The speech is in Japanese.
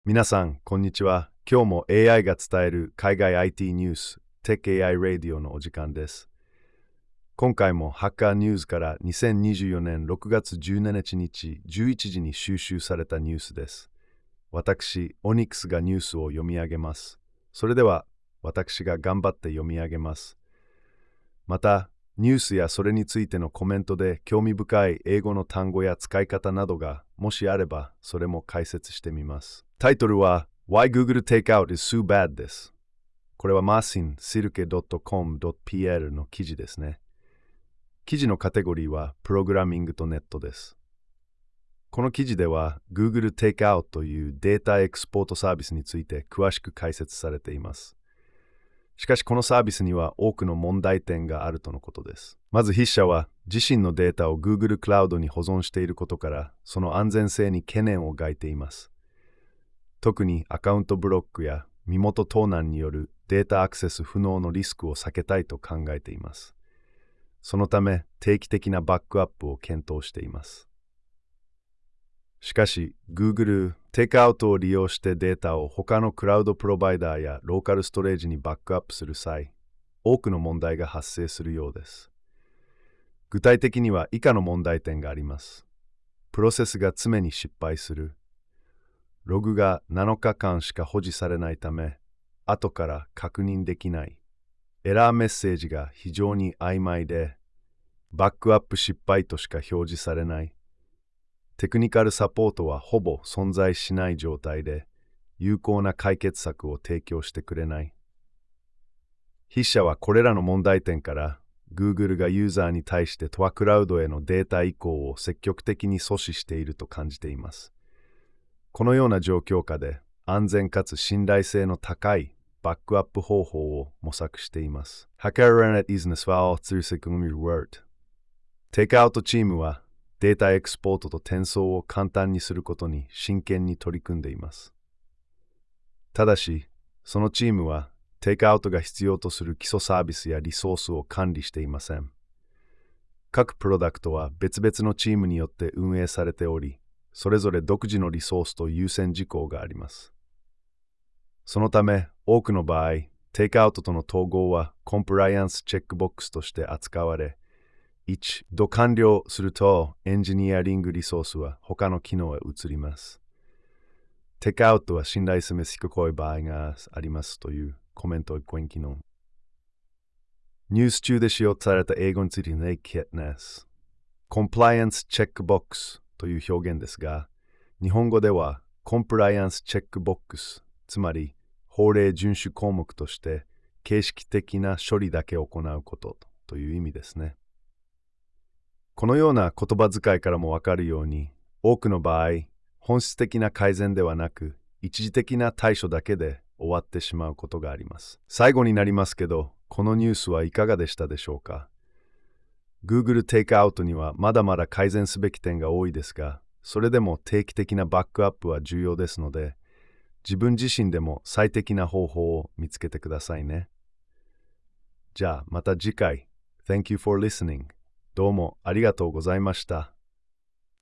皆さん、こんにちは。今日も AI が伝える海外 IT ニュース、Tech AI Radio のお時間です。今回もハッカーニュースから2024年6月17日11時に収集されたニュースです。私、オニックスがニュースを読み上げます。それでは、私が頑張って読み上げます。また、ニュースやそれについてのコメントで興味深い英語の単語や使い方などがもしあれば、それも解説してみます。タイトルは Why Google Takeout is so bad です。これはマーシン silke.com.pl の記事ですね。記事のカテゴリーはプログラミングとネットです。この記事では Google Takeout というデータエクスポートサービスについて詳しく解説されています。しかしこのサービスには多くの問題点があるとのことです。まず筆者は自身のデータを Google クラウドに保存していることからその安全性に懸念を抱いています。特にアカウントブロックや身元盗難によるデータアクセス不能のリスクを避けたいと考えています。そのため定期的なバックアップを検討しています。しかし、Google テイクアウトを利用してデータを他のクラウドプロバイダーやローカルストレージにバックアップする際、多くの問題が発生するようです。具体的には以下の問題点があります。プロセスが常に失敗する。ログが7日間しか保持されないため、後から確認できない。エラーメッセージが非常に曖昧で、バックアップ失敗としか表示されない。テクニカルサポートはほぼ存在しない状態で、有効な解決策を提供してくれない。筆者はこれらの問題点から、Google がユーザーに対してトアクラウドへのデータ移行を積極的に阻止していると感じています。このような状況下で、安全かつ信頼性の高いバックアップ方法を模索しています。Hackerandet Isnesval Thursikumir Word。テイクアウトチームは、データエクスポートと転送を簡単にすることに真剣に取り組んでいます。ただし、そのチームはテイクアウトが必要とする基礎サービスやリソースを管理していません。各プロダクトは別々のチームによって運営されており、それぞれ独自のリソースと優先事項があります。そのため、多くの場合、テイクアウトとの統合はコンプライアンスチェックボックスとして扱われ、一度完了するとエンジニアリングリソースは他の機能へ移ります。テイクアウトは信頼性が低い場合がありますというコメントをご記入。ニュース中で使用された英語についてネイケットネス。コンプライアンスチェックボックスという表現ですが、日本語ではコンプライアンスチェックボックス、つまり法令遵守項目として形式的な処理だけ行うことという意味ですね。このような言葉遣いからもわかるように、多くの場合、本質的な改善ではなく、一時的な対処だけで終わってしまうことがあります。最後になりますけど、このニュースはいかがでしたでしょうか？ Google Takeout にはまだまだ改善すべき点が多いですが、それでも定期的なバックアップは重要ですので、自分自身でも最適な方法を見つけてくださいね。じゃあまた次回。Thank you for listening. どうもありがとうございました。